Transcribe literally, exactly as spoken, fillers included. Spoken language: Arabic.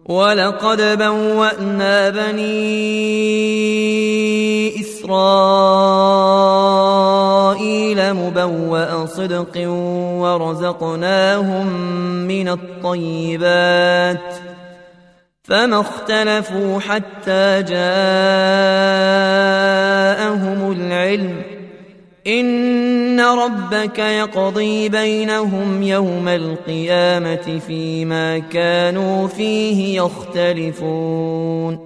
ولقد بوأنا بني إسرائيل مبوأ صدق ورزقناهم من الطيبات فما اختلفوا حتى جاءهم العلم إن ربك يقضي بينهم يوم القيامة فيما كانوا فيه يختلفون